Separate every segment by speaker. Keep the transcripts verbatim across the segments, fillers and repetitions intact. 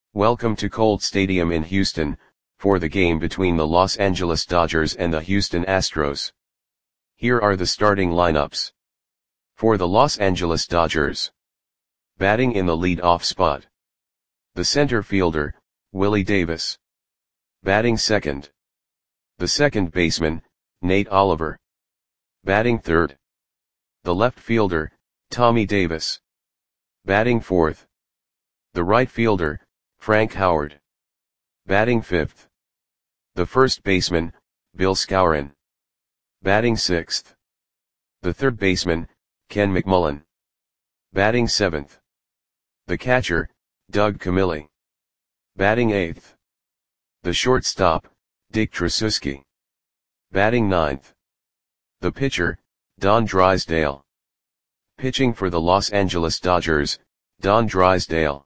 Speaker 1: Welcome to Colt Stadium in Houston, for the game between the Los Angeles Dodgers and the Houston Astros. Here are the starting lineups. For the Los Angeles Dodgers. Batting in the lead-off spot. The center fielder, Willie Davis. Batting second. The second baseman, Nate Oliver. Batting third. The left fielder, Tommy Davis. Batting fourth. The right fielder, Frank Howard. Batting fifth. The first baseman, Bill Skowron. Batting sixth. The third baseman, Ken McMullen. Batting seventh. The catcher, Doug Camilli. Batting eighth. The shortstop, Dick Tracewski. Batting ninth. The pitcher, Don Drysdale. Pitching for the Los Angeles Dodgers, Don Drysdale.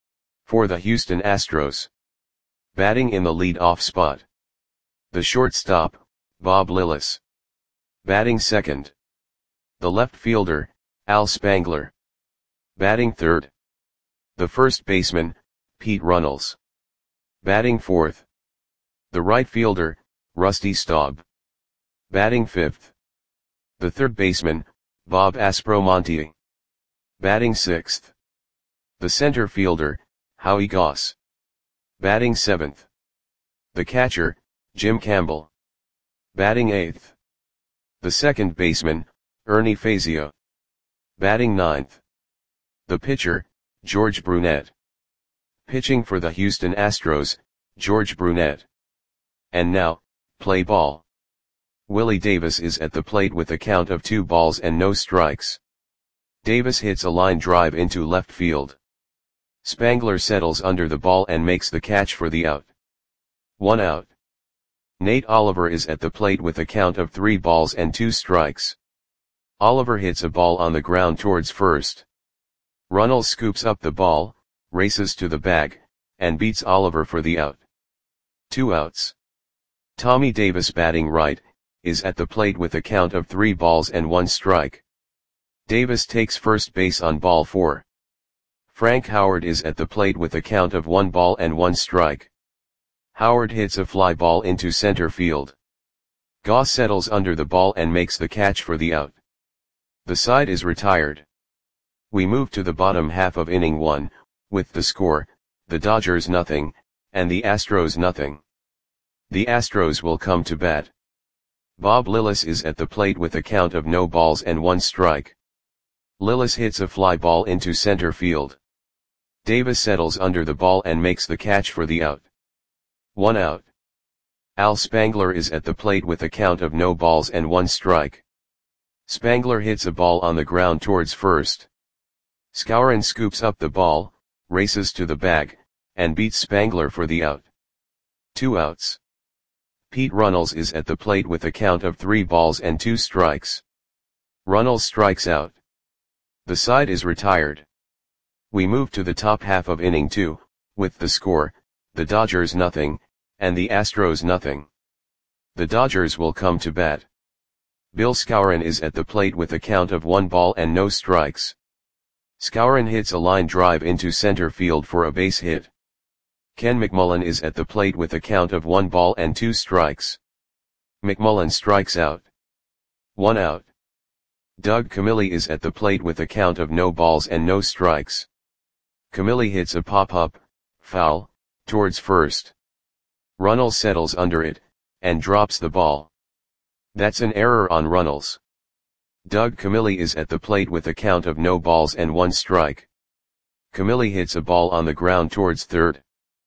Speaker 1: For the Houston Astros. Batting in the lead-off spot. The shortstop, Bob Lillis. Batting second. The left fielder, Al Spangler. Batting third. The first baseman, Pete Runnels. Batting fourth. The right fielder, Rusty Staub. Batting fifth. The third baseman, Bob Aspromonte. Batting sixth. The center fielder, Howie Goss. Batting seventh. The catcher, Jim Campbell. Batting eighth. The second baseman, Ernie Fazio. Batting ninth. The pitcher, George Brunette. Pitching for the Houston Astros, George Brunette. And now, play ball. Willie Davis is at the plate with a count of two balls and no strikes. Davis hits a line drive into left field. Spangler settles under the ball and makes the catch for the out. One out. Nate Oliver is at the plate with a count of three balls and two strikes. Oliver hits a ball on the ground towards first. Runnels scoops up the ball, races to the bag, and beats Oliver for the out. Two outs. Tommy Davis, batting right, is at the plate with a count of three balls and one strike. Davis takes first base on ball four. Frank Howard is at the plate with a count of one ball and one strike. Howard hits a fly ball into center field. Goss settles under the ball and makes the catch for the out. The side is retired. We move to the bottom half of inning one, with the score, the Dodgers nothing, and the Astros nothing. The Astros will come to bat. Bob Lillis is at the plate with a count of no balls and one strike. Lillis hits a fly ball into center field. Davis settles under the ball and makes the catch for the out. One out. Al Spangler is at the plate with a count of no balls and one strike. Spangler hits a ball on the ground towards first. Skowron scoops up the ball, races to the bag, and beats Spangler for the out. Two outs. Pete Runnels is at the plate with a count of three balls and two strikes. Runnels strikes out. The side is retired. We move to the top half of inning two, with the score, the Dodgers nothing, and the Astros nothing. The Dodgers will come to bat. Bill Skowron is at the plate with a count of one ball and no strikes. Skowron hits a line drive into center field for a base hit. Ken McMullen is at the plate with a count of one ball and two strikes. McMullen strikes out. One out. Doug Camilli is at the plate with a count of no balls and no strikes. Camilli hits a pop-up, foul, towards first. Runnels settles under it, and drops the ball. That's an error on Runnels. Doug Camilli is at the plate with a count of no balls and one strike. Camilli hits a ball on the ground towards third.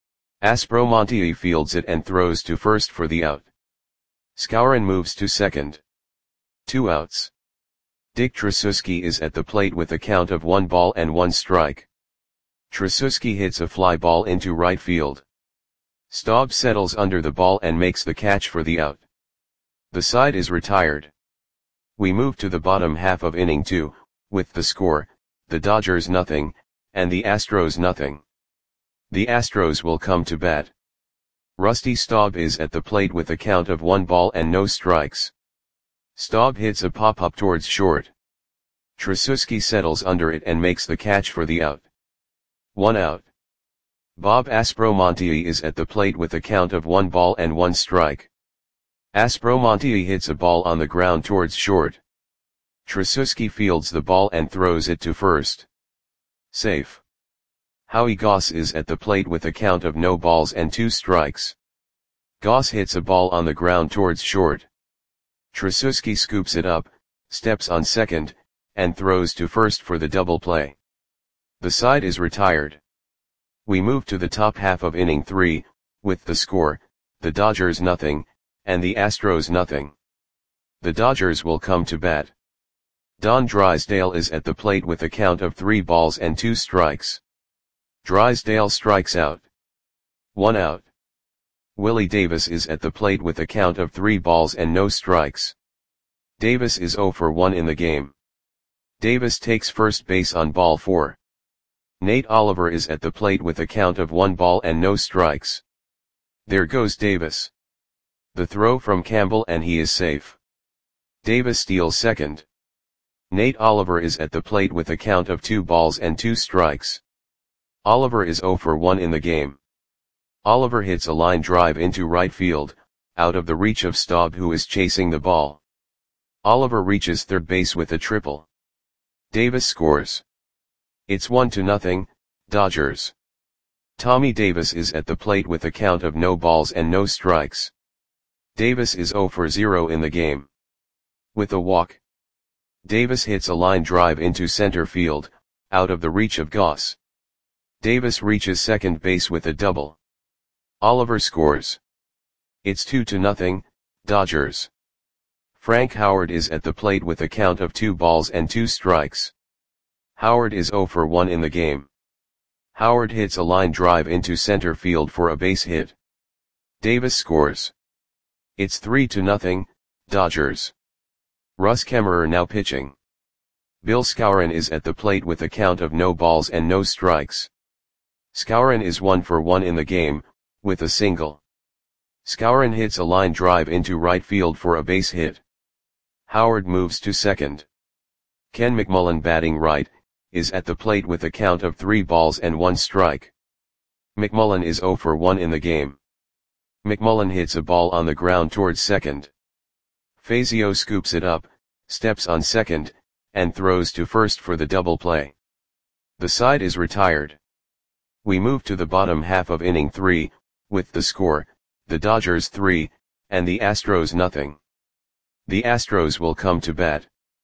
Speaker 1: Aspromonte fields it and throws to first for the out. Skowron moves to second. Two outs. Dick Tracewski is at the plate with a count of one ball and one strike. Tracewski hits a fly ball into right field. Staub settles under the ball and makes the catch for the out. The side is retired. We move to the bottom half of inning two, with the score, the Dodgers nothing, and the Astros nothing. The Astros will come to bat. Rusty Staub is at the plate with a count of one ball and no strikes. Staub hits a pop-up towards short. Tracewski settles under it and makes the catch for the out. One out. Bob Aspromonte is at the plate with a count of one ball and one strike. Aspromonte hits a ball on the ground towards short. Tracewski fields the ball and throws it to first. Safe. Howie Goss is at the plate with a count of no balls and two strikes. Goss hits a ball on the ground towards short. Tracewski scoops it up, steps on second, and throws to first for the double play. The side is retired. We move to the top half of inning three, with the score, the Dodgers nothing, and the Astros nothing. The Dodgers will come to bat. Don Drysdale is at the plate with a count of three balls and two strikes. Drysdale strikes out. One out. Willie Davis is at the plate with a count of three balls and no strikes. Davis is oh for one in the game. Davis takes first base on ball four. Nate Oliver is at the plate with a count of one ball and no strikes. There goes Davis. The throw from Campbell and he is safe. Davis steals second. Nate Oliver is at the plate with a count of two balls and two strikes. Oliver is oh for one in the game. Oliver hits a line drive into right field, out of the reach of Staub who is chasing the ball. Oliver reaches third base with a triple. Davis scores. It's one to nothing, Dodgers. Tommy Davis is at the plate with a count of no balls and no strikes. Davis is oh for zero in the game. With a walk. Davis hits a line drive into center field, out of the reach of Goss. Davis reaches second base with a double. Oliver scores. It's two to nothing, Dodgers. Frank Howard is at the plate with a count of two balls and two strikes. Howard is oh for one in the game. Howard hits a line drive into center field for a base hit. Davis scores. It's three to nothing, Dodgers. Russ Kemmerer now pitching. Bill Skowron is at the plate with a count of no balls and no strikes. Skowron is one for one in the game, with a single. Skowron hits a line drive into right field for a base hit. Howard moves to second. Ken McMullen batting right, is at the plate with a count of three balls and one strike. McMullen is oh for one in the game. McMullen hits a ball on the ground towards second. Fazio scoops it up, steps on second, and throws to first for the double play. The side is retired. We move to the bottom half of inning three, with the score, the Dodgers three, and the Astros nothing. The Astros will come to bat.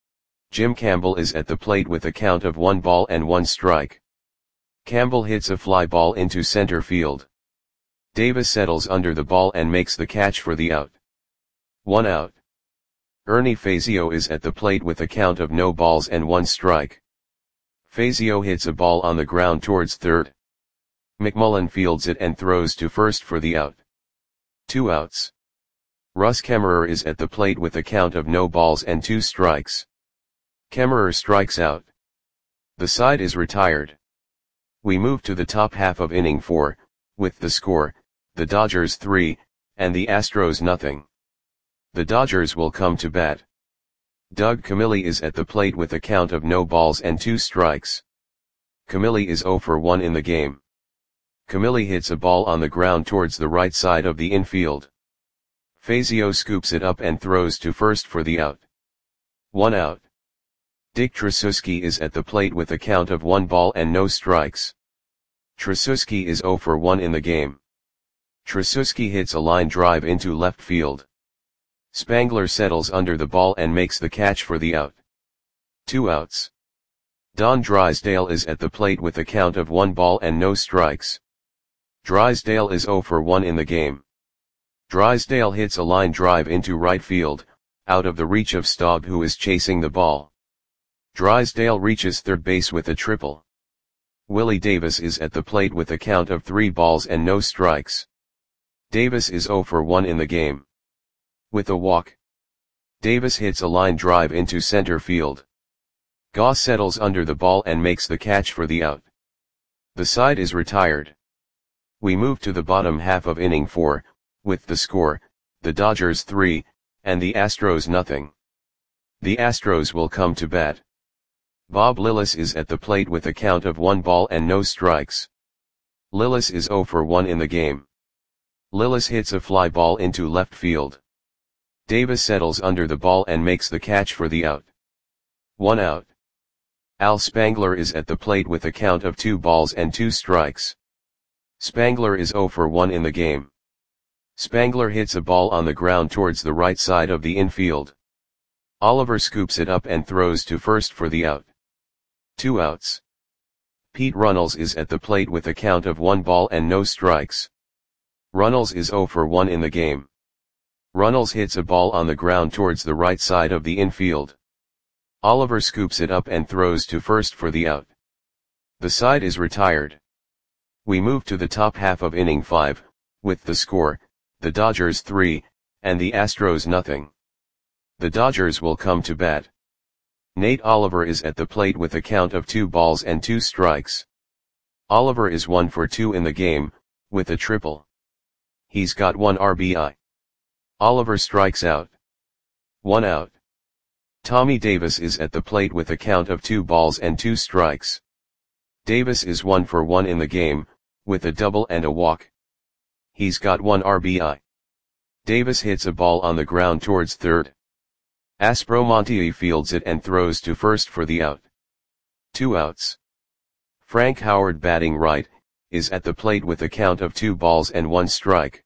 Speaker 1: Jim Campbell is at the plate with a count of one ball and one strike. Campbell hits a fly ball into center field. Davis settles under the ball and makes the catch for the out. One out. Ernie Fazio is at the plate with a count of no balls and one strike. Fazio hits a ball on the ground towards third. McMullen fields it and throws to first for the out. Two outs. Russ Kemmerer is at the plate with a count of no balls and two strikes. Kemmerer strikes out. The side is retired. We move to the top half of inning four, with the score, the Dodgers three, and the Astros nothing. The Dodgers will come to bat. Doug Camilli is at the plate with a count of no balls and two strikes. Camilli is oh for one in the game. Camilli hits a ball on the ground towards the right side of the infield. Fazio scoops it up and throws to first for the out. One out. Dick Tracewski is at the plate with a count of one ball and no strikes. Tracewski is oh for one in the game. Tracewski hits a line drive into left field. Spangler settles under the ball and makes the catch for the out. Two outs. Don Drysdale is at the plate with a count of one ball and no strikes. Drysdale is oh for one in the game. Drysdale hits a line drive into right field, out of the reach of Staub who is chasing the ball. Drysdale reaches third base with a triple. Willie Davis is at the plate with a count of three balls and no strikes. Davis is oh for one in the game. With a walk. Davis hits a line drive into center field. Goss settles under the ball and makes the catch for the out. The side is retired. We move to the bottom half of inning four, with the score, the Dodgers three, and the Astros nothing. The Astros will come to bat. Bob Lillis is at the plate with a count of one ball and no strikes. Lillis is zero for one in the game. Lillis hits a fly ball into left field. Davis settles under the ball and makes the catch for the out. One out. Al Spangler is at the plate with a count of two balls and two strikes. Spangler is zero for one in the game. Spangler hits a ball on the ground towards the right side of the infield. Oliver scoops it up and throws to first for the out. Two outs. Pete Runnels is at the plate with a count of one ball and no strikes. Runnels is zero for one in the game. Runnels hits a ball on the ground towards the right side of the infield. Oliver scoops it up and throws to first for the out. The side is retired. We move to the top half of inning five, with the score, the Dodgers three, and the Astros nothing. The Dodgers will come to bat. Nate Oliver is at the plate with a count of two balls and two strikes. Oliver is one for two in the game, with a triple. He's got one R B I. Oliver strikes out. One out. Tommy Davis is at the plate with a count of two balls and two strikes. Davis is one for one in the game, with a double and a walk. He's got one R B I. Davis hits a ball on the ground towards third. Aspromonte fields it and throws to first for the out. Two outs. Frank Howard, batting right, is at the plate with a count of two balls and one strike.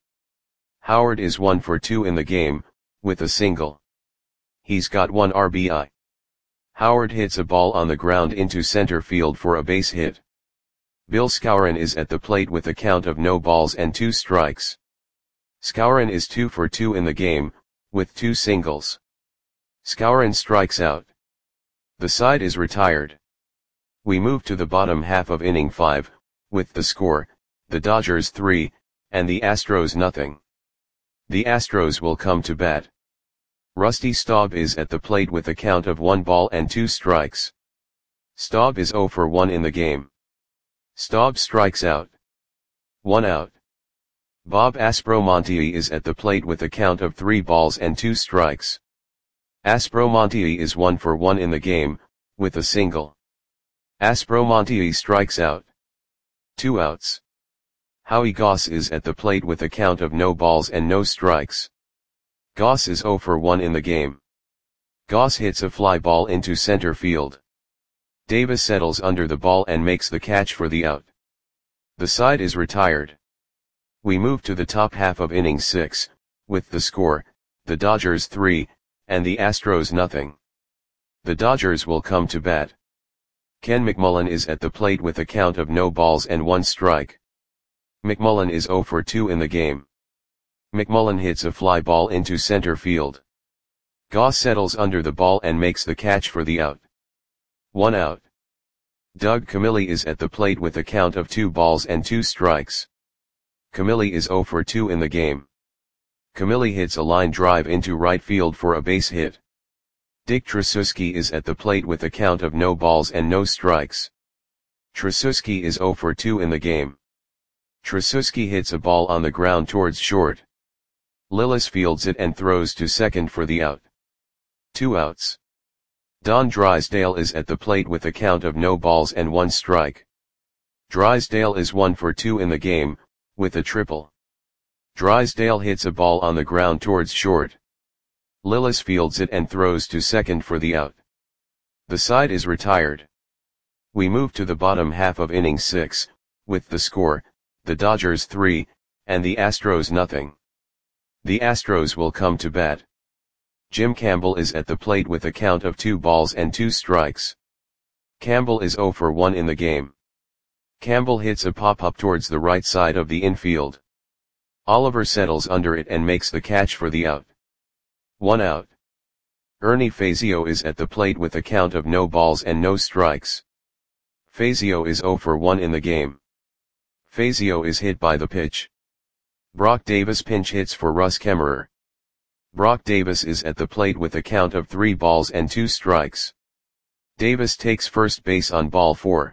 Speaker 1: Howard is one for two in the game, with a single. He's got one R B I. Howard hits a ball on the ground into center field for a base hit. Bill Skowron is at the plate with a count of no balls and two strikes. Skowron is two for two in the game, with two singles. Skowron strikes out. The side is retired. We move to the bottom half of inning five, with the score, the Dodgers three, and the Astros nothing. The Astros will come to bat. Rusty Staub is at the plate with a count of one ball and two strikes. Staub is zero for one in the game. Staub strikes out. One out. Bob Aspromonte is at the plate with a count of three balls and two strikes. Aspromonte is one for one in the game, with a single. Aspromonte strikes out. Two outs. Howie Goss is at the plate with a count of no balls and no strikes. Goss is zero for one in the game. Goss hits a fly ball into center field. Davis settles under the ball and makes the catch for the out. The side is retired. We move to the top half of inning six, with the score, the Dodgers three, and the Astros nothing. The Dodgers will come to bat. Ken McMullen is at the plate with a count of no balls and one strike. McMullen is zero for two in the game. McMullen hits a fly ball into center field. Goss settles under the ball and makes the catch for the out. One out. Doug Camilli is at the plate with a count of two balls and two strikes. Camilli is zero for two in the game. Camilli hits a line drive into right field for a base hit. Dick Tracewski is at the plate with a count of no balls and no strikes. Tracewski is zero for two in the game. Tracewski hits a ball on the ground towards short. Lillis fields it and throws to second for the out. Two outs. Don Drysdale is at the plate with a count of no balls and one strike. Drysdale is one for two in the game, with a triple. Drysdale hits a ball on the ground towards short. Lillis fields it and throws to second for the out. The side is retired. We move to the bottom half of inning six, with the score, the Dodgers three, and the Astros nothing. The Astros will come to bat. Jim Campbell is at the plate with a count of two balls and two strikes. Campbell is zero for one in the game. Campbell hits a pop-up towards the right side of the infield. Oliver settles under it and makes the catch for the out. One out. Ernie Fazio is at the plate with a count of no balls and no strikes. Fazio is zero for one in the game. Fazio is hit by the pitch. Brock Davis pinch hits for Russ Kemmerer. Brock Davis is at the plate with a count of three balls and two strikes. Davis takes first base on ball four.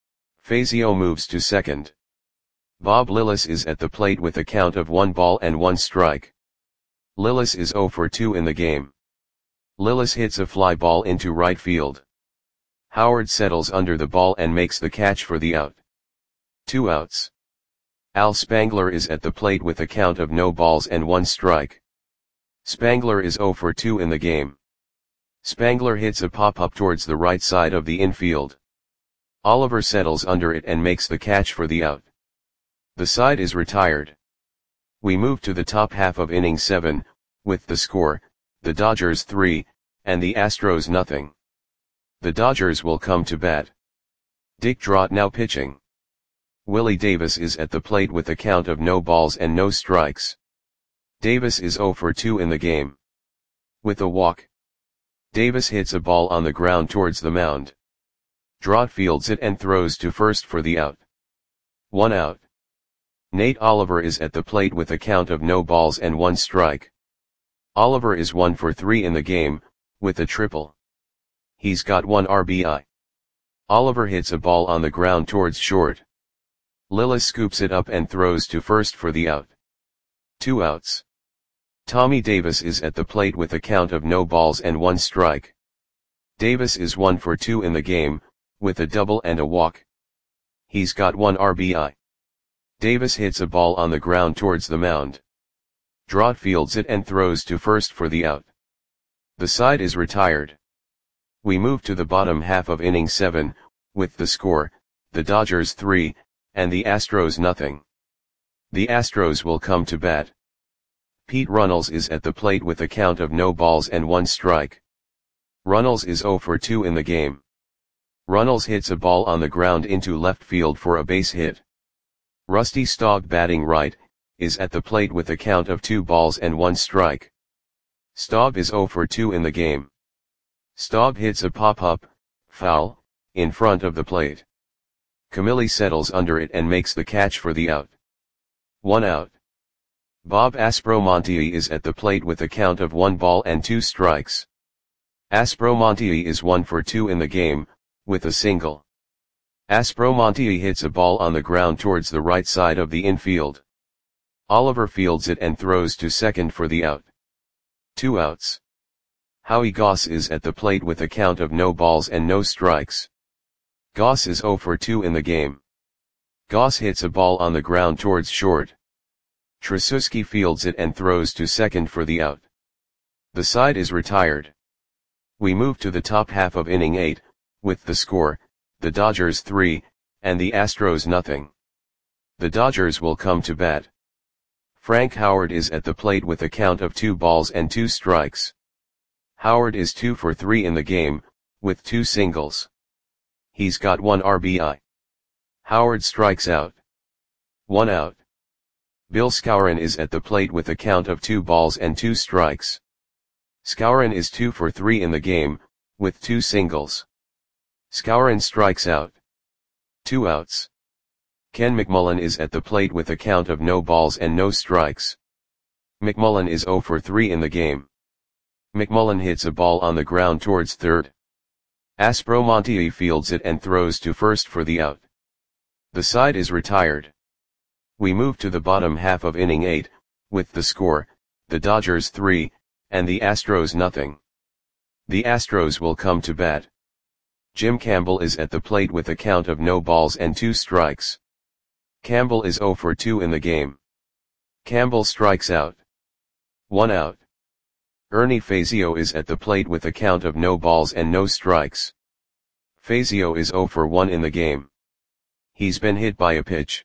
Speaker 1: Fazio moves to second. Bob Lillis is at the plate with a count of one ball and one strike. Lillis is zero for two in the game. Lillis hits a fly ball into right field. Howard settles under the ball and makes the catch for the out. Two outs. Al Spangler is at the plate with a count of no balls and one strike. Spangler is zero for two in the game. Spangler hits a pop-up towards the right side of the infield. Oliver settles under it and makes the catch for the out. The side is retired. We move to the top half of inning seven, with the score, the Dodgers three, and the Astros nothing. The Dodgers will come to bat. Dick Trott now pitching. Willie Davis is at the plate with a count of no balls and no strikes. Davis is zero for two in the game. With a walk. Davis hits a ball on the ground towards the mound. Trott fields it and throws to first for the out. One out. Nate Oliver is at the plate with a count of no balls and one strike. Oliver is one for three in the game, with a triple. He's got one R B I. Oliver hits a ball on the ground towards short. Lillis scoops it up and throws to first for the out. Two outs. Tommy Davis is at the plate with a count of no balls and one strike. Davis is one for two in the game, with a double and a walk. He's got one R B I. Davis hits a ball on the ground towards the mound. Trott fields it and throws to first for the out. The side is retired. We move to the bottom half of inning seven, with the score, the Dodgers three, and the Astros nothing. The Astros will come to bat. Pete Runnels is at the plate with a count of no balls and one strike. Runnels is zero for two in the game. Runnels hits a ball on the ground into left field for a base hit. Rusty Staub, batting right, is at the plate with a count of two balls and one strike. Staub is zero for two in the game. Staub hits a pop-up, foul, in front of the plate. Camilli settles under it and makes the catch for the out. One out. Bob Aspromonte is at the plate with a count of one ball and two strikes. Aspromonte is one for two in the game, with a single. Aspromonte hits a ball on the ground towards the right side of the infield. Oliver fields it and throws to second for the out. Two outs. Howie Goss is at the plate with a count of no balls and no strikes. Goss is zero for two in the game. Goss hits a ball on the ground towards short. Tracewski fields it and throws to second for the out. The side is retired. We move to the top half of inning eight, with the score, the Dodgers three, and the Astros nothing. The Dodgers will come to bat. Frank Howard is at the plate with a count of two balls and two strikes. Howard is two for three in the game, with two singles. He's got one R B I. Howard strikes out. One out. Bill Skowron is at the plate with a count of two balls and two strikes. Skowron is two for three in the game, with two singles. Skowron strikes out. Two outs. Ken McMullen is at the plate with a count of no balls and no strikes. McMullen is zero for three in the game. McMullen hits a ball on the ground towards third. Aspromonte fields it and throws to first for the out. The side is retired. We move to the bottom half of inning eight, with the score, the Dodgers three, and the Astros nothing. The Astros will come to bat. Jim Campbell is at the plate with a count of no balls and two strikes. Campbell is zero for two in the game. Campbell strikes out. One out. Ernie Fazio is at the plate with a count of no balls and no strikes. Fazio is zero for one in the game. He's been hit by a pitch.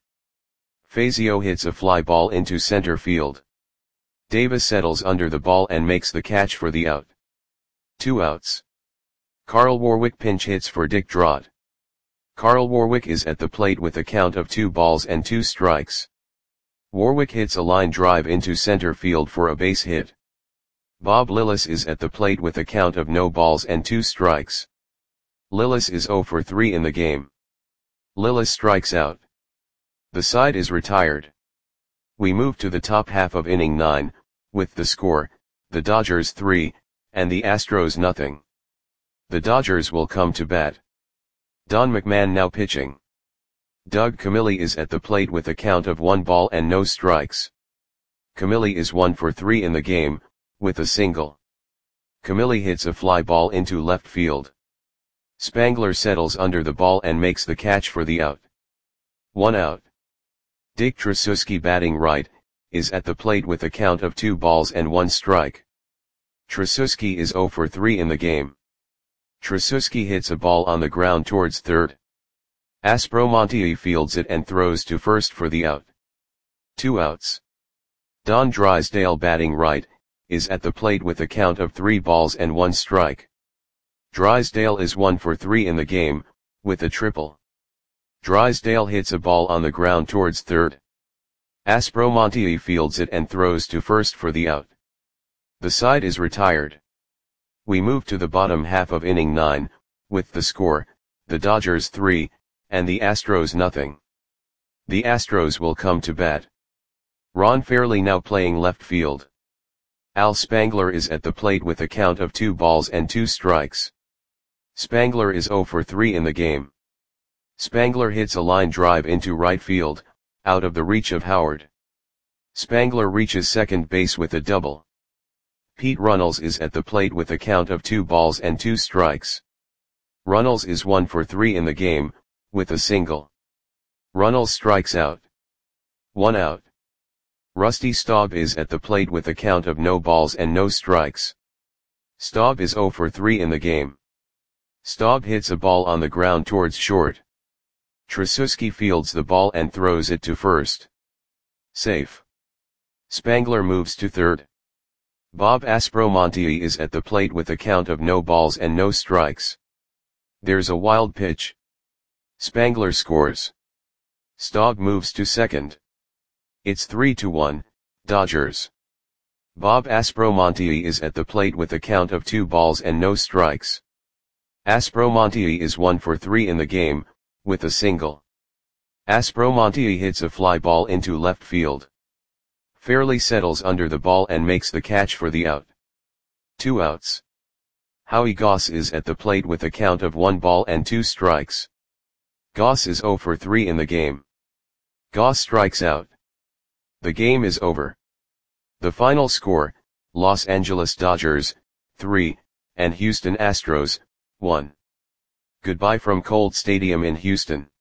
Speaker 1: Fazio hits a fly ball into center field. Davis settles under the ball and makes the catch for the out. Two outs. Carl Warwick pinch hits for Dick Trott. Carl Warwick is at the plate with a count of two balls and two strikes. Warwick hits a line drive into center field for a base hit. Bob Lillis is at the plate with a count of no balls and two strikes. Lillis is zero for three in the game. Lillis strikes out. The side is retired. We move to the top half of inning nine, with the score, the Dodgers three, and the Astros nothing. The Dodgers will come to bat. Don McMahon now pitching. Doug Camilli is at the plate with a count of one ball and no strikes. Camilli is one for three in the game, with a single. Camilli hits a fly ball into left field. Spangler settles under the ball and makes the catch for the out. One out. Dick Tracewski batting right, is at the plate with a count of two balls and one strike. Tracewski is zero for three in the game. Tracewski hits a ball on the ground towards third. Aspromonte fields it and throws to first for the out. Two outs. Don Drysdale batting right, is at the plate with a count of three balls and one strike. Drysdale is one for three in the game, with a triple. Drysdale hits a ball on the ground towards third. Aspromonte fields it and throws to first for the out. The side is retired. We move to the bottom half of inning nine, with the score, the Dodgers three, and the Astros nothing. The Astros will come to bat. Ron Fairly now playing left field. Al Spangler is at the plate with a count of two balls and two strikes. Spangler is zero for three in the game. Spangler hits a line drive into right field, out of the reach of Howard. Spangler reaches second base with a double. Pete Runnels is at the plate with a count of two balls and two strikes. Runnels is one for three in the game, with a single. Runnels strikes out. One out. Rusty Staub is at the plate with a count of no balls and no strikes. Staub is zero for three in the game. Staub hits a ball on the ground towards short. Tracewski fields the ball and throws it to first. Safe. Spangler moves to third. Bob Aspromonte is at the plate with a count of no balls and no strikes. There's a wild pitch. Spangler scores. Staub moves to second. It's three to one, Dodgers. Bob Aspromonte is at the plate with a count of two balls and no strikes. Aspromonte is one for three in the game, with a single. Aspromonte hits a fly ball into left field. Fairly settles under the ball and makes the catch for the out. Two outs. Howie Goss is at the plate with a count of one ball and two strikes. Goss is zero for three in the game. Goss strikes out. The game is over. The final score, Los Angeles Dodgers, three, and Houston Astros, one. Goodbye from Colt Stadium in Houston.